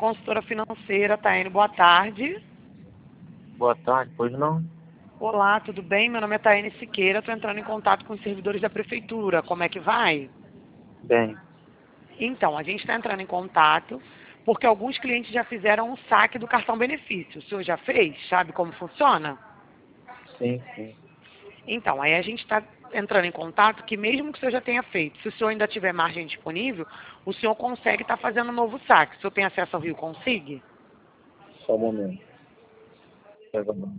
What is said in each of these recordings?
consultora financeira, Taine. Boa tarde. Boa tarde, pois não? Olá, tudo bem? Meu nome é Taine Siqueira, estou entrando em contato com os servidores da prefeitura. Como é que vai? Bem, Então, a gente está entrando em contato porque alguns clientes já fizeram um saque do cartão benefício. O senhor já fez? Sabe como funciona? sim, sim. Então, aí a gente está entrando em contato que mesmo que o senhor já tenha feito, se o senhor ainda tiver margem disponível, o senhor consegue estar fazendo um novo saque. O senhor tem acesso ao Rio Consigue? Só um momento. Pega a mão.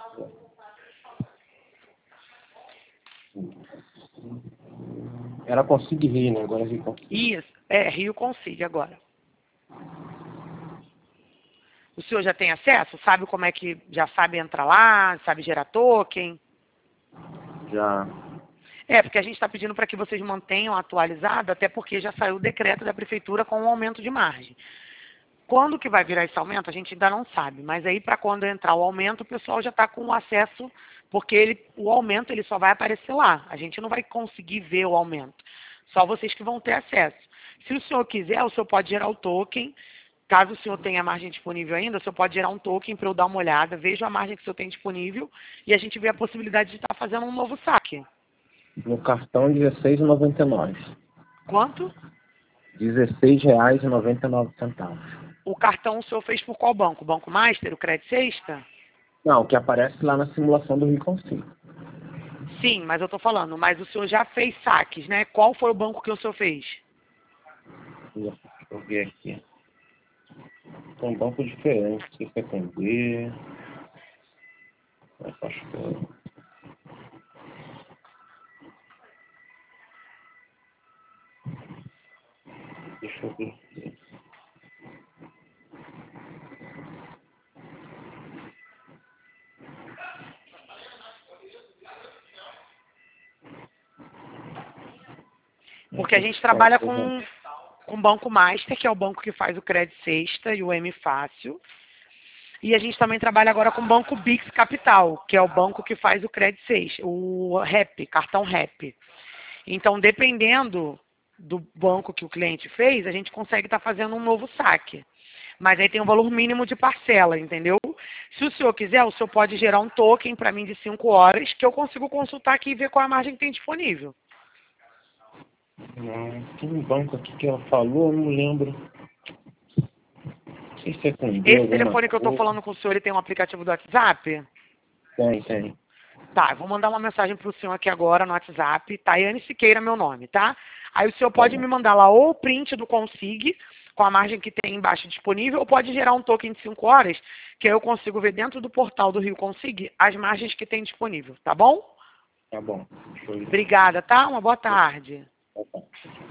Era Consigo Rir, né? Agora é Rio Consigo. Isso, Rio Consigue agora. O senhor já tem acesso? Sabe como é que, já sabe entrar lá, sabe gerar token? Já. Porque a gente está pedindo para que vocês mantenham atualizado, até porque já saiu o decreto da prefeitura com o aumento de margem. Quando que vai virar esse aumento, a gente ainda não sabe, mas aí para quando entrar o aumento, o pessoal já está com o acesso, porque o aumento ele só vai aparecer lá, a gente não vai conseguir ver o aumento, só vocês que vão ter acesso. Se o senhor quiser, o senhor pode gerar o token, caso o senhor tenha margem disponível ainda, o senhor pode gerar um token para eu dar uma olhada, veja a margem que o senhor tem disponível e a gente vê a possibilidade de estar fazendo um novo saque. No cartão, R$16,99. Quanto? R$16,99. O cartão o senhor fez por qual banco? Banco Master, o Credit Sexta? Não, o que aparece lá na simulação do Rio Consigo. Sim, mas eu estou falando, mas o senhor já fez saques, né? Qual foi o banco que o senhor fez? Deixa eu ver aqui. São bancos diferentes. Não sei se é atender. Acho que Deixa eu ver aqui. Porque a gente trabalha com o Banco Master, que é o banco que faz o Credit Sexta e o M Fácil. E a gente também trabalha agora com o Banco Bix Capital, que é o banco que faz o Credit Sexta, o REP, cartão REP. Então, dependendo do banco que o cliente fez, a gente consegue estar fazendo um novo saque. Mas aí tem um valor mínimo de parcela, entendeu? Se o senhor quiser, o senhor pode gerar um token para mim de 5 horas, que eu consigo consultar aqui e ver qual é a margem que tem disponível. Tem um banco aqui que ela falou, eu não lembro. Não sei se é atender Esse alguma telefone que eu estou coisa. falando com o senhor, ele tem um aplicativo do WhatsApp? Tem. Tá, eu vou mandar uma mensagem para o senhor aqui agora no WhatsApp. Tayane Siqueira, meu nome, tá? Aí o senhor Tá pode bom. me mandar lá ou o print do Consig, com a margem que tem embaixo disponível, ou pode gerar um token de 5 horas, que aí eu consigo ver dentro do portal do Rio Consig as margens que tem disponível, tá bom? Tá bom. Show. Obrigada, tá? Uma boa tarde. Tá bom.